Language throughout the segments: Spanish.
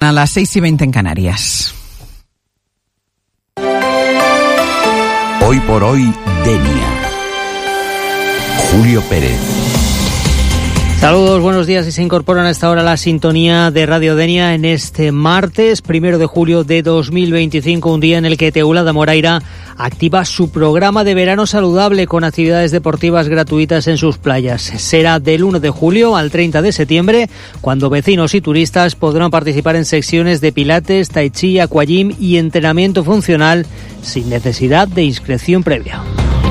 mañana, las 6:20 en Canarias. Hoy por hoy, Denia. Julio Pérez. Saludos, buenos días, y se incorporan a esta hora a la sintonía de Radio Denia en este martes 1 de julio de 2025, un día en el que Teulada Moraira activa su programa de verano saludable con actividades deportivas gratuitas en sus playas. Será del 1 de julio al 30 de septiembre, cuando vecinos y turistas podrán participar en secciones de pilates, tai chi, aquagym y entrenamiento funcional sin necesidad de inscripción previa.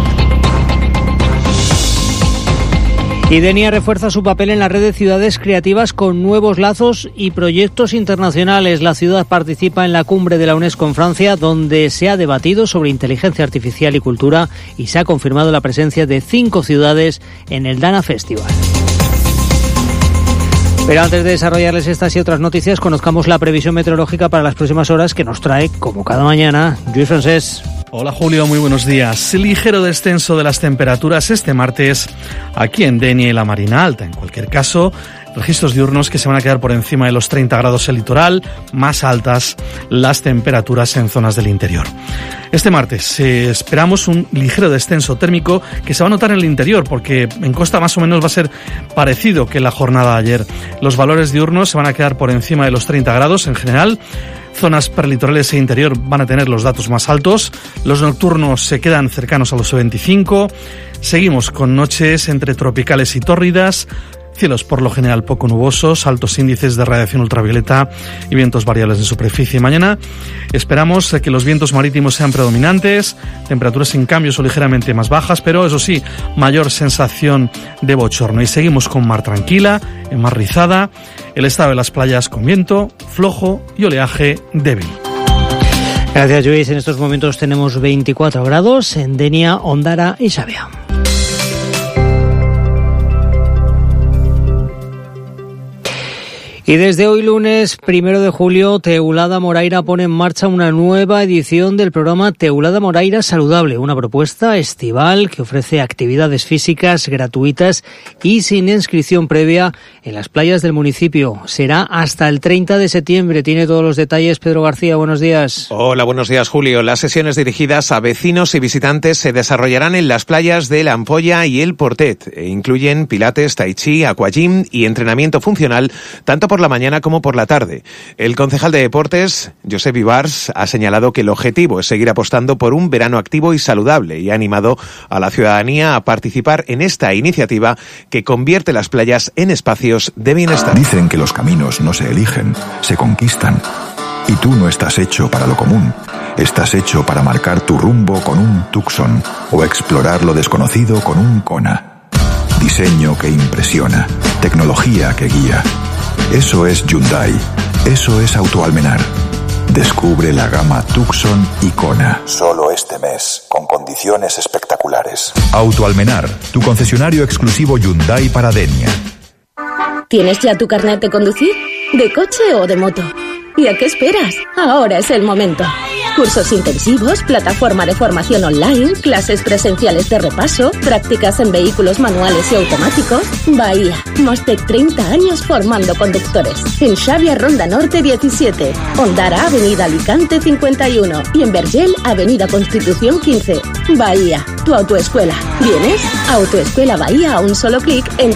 Y Denia refuerza su papel en la red de ciudades creativas con nuevos lazos y proyectos internacionales. La ciudad participa en la cumbre de la UNESCO en Francia, donde se ha debatido sobre inteligencia artificial y cultura, y se ha confirmado la presencia de 5 ciudades en el Dana Festival. Pero antes de desarrollarles estas y otras noticias, conozcamos la previsión meteorológica para las próximas horas, que nos trae, como cada mañana, Lluís Francés. Hola Julio, muy buenos días. Ligero descenso de las temperaturas este martes aquí en Denia y la Marina Alta. En cualquier caso, registros diurnos que se van a quedar por encima de los 30 grados en el litoral, más altas las temperaturas en zonas del interior. Este martes esperamos un ligero descenso térmico que se va a notar en el interior, porque en costa más o menos va a ser parecido que la jornada de ayer. Los valores diurnos se van a quedar por encima de los 30 grados en general. Zonas perlitorales e interior van a tener los datos más altos. Los nocturnos se quedan cercanos a los 25. Seguimos con noches entre tropicales y tórridas. Cielos por lo general poco nubosos, altos índices de radiación ultravioleta y vientos variables de superficie. Mañana esperamos que los vientos marítimos sean predominantes, temperaturas sin cambios o ligeramente más bajas, pero eso sí, mayor sensación de bochorno. Y seguimos con mar tranquila, en mar rizada, el estado de las playas con viento flojo y oleaje débil. Gracias, Lluís. En estos momentos tenemos 24 grados en Denia, Ondara y Xàbia. Y desde hoy lunes 1 de julio, Teulada Moraira pone en marcha una nueva edición del programa Teulada Moraira Saludable, una propuesta estival que ofrece actividades físicas gratuitas y sin inscripción previa en las playas del municipio. Será hasta el 30 de septiembre. Tiene todos los detalles Pedro García. Buenos días. Hola, buenos días, Julio. Las sesiones dirigidas a vecinos y visitantes se desarrollarán en las playas de La Ampolla y El Portet. Incluyen pilates, tai chi, aquagym y entrenamiento funcional, tanto por la mañana como por la tarde. El concejal de Deportes, Josep Ibars, ha señalado que el objetivo es seguir apostando por un verano activo y saludable, y ha animado a la ciudadanía a participar en esta iniciativa que convierte las playas en espacios de bienestar. Dicen que los caminos no se eligen, se conquistan. Y tú no estás hecho para lo común. Estás hecho para marcar tu rumbo con un Tucson o explorar lo desconocido con un Kona. Diseño que impresiona, tecnología que guía. Eso es Hyundai, eso es Autoalmenar. Descubre la gama Tucson y Kona. Solo este mes, con condiciones espectaculares. Autoalmenar, tu concesionario exclusivo Hyundai para Denia. ¿Tienes ya tu carnet de conducir? ¿De coche o de moto? ¿Y a qué esperas? Ahora es el momento. Cursos intensivos, plataforma de formación online, clases presenciales de repaso, prácticas en vehículos manuales y automáticos. Bahía, más de 30 años formando conductores. En Xàbia, Ronda Norte 17. Ondara, Avenida Alicante 51. Y en Vergel, Avenida Constitución 15. Bahía, tu autoescuela. ¿Vienes? Autoescuela Bahía a un solo clic en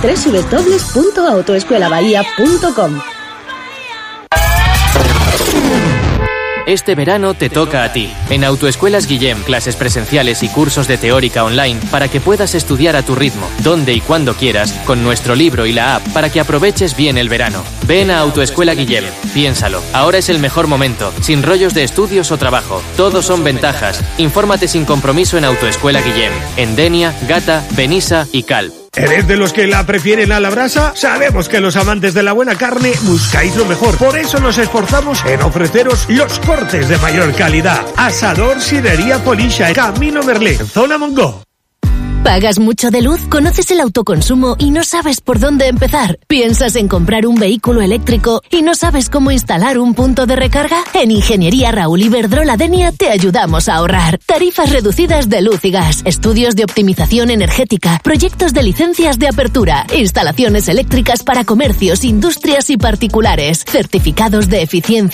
www.autoescuelabahia.com. Este verano te toca a ti. En Autoescuelas Guillem, clases presenciales y cursos de teórica online para que puedas estudiar a tu ritmo, donde y cuando quieras, con nuestro libro y la app para que aproveches bien el verano. Ven a Autoescuela Guillem, piénsalo. Ahora es el mejor momento, sin rollos de estudios o trabajo. Todos son ventajas. Infórmate sin compromiso en Autoescuela Guillem, en Denia, Gata, Benissa y Calp. ¿Eres de los que la prefieren a la brasa? Sabemos que los amantes de la buena carne buscáis lo mejor. Por eso nos esforzamos en ofreceros los cortes de mayor calidad. Asador Sidería Polisha, Camino Merlé, Zona Mongo. ¿Pagas mucho de luz? ¿Conoces el autoconsumo y no sabes por dónde empezar? ¿Piensas en comprar un vehículo eléctrico y no sabes cómo instalar un punto de recarga? En Ingeniería Raúl Iberdrola Denia te ayudamos a ahorrar. Tarifas reducidas de luz y gas, estudios de optimización energética, proyectos de licencias de apertura, instalaciones eléctricas para comercios, industrias y particulares, certificados de eficiencia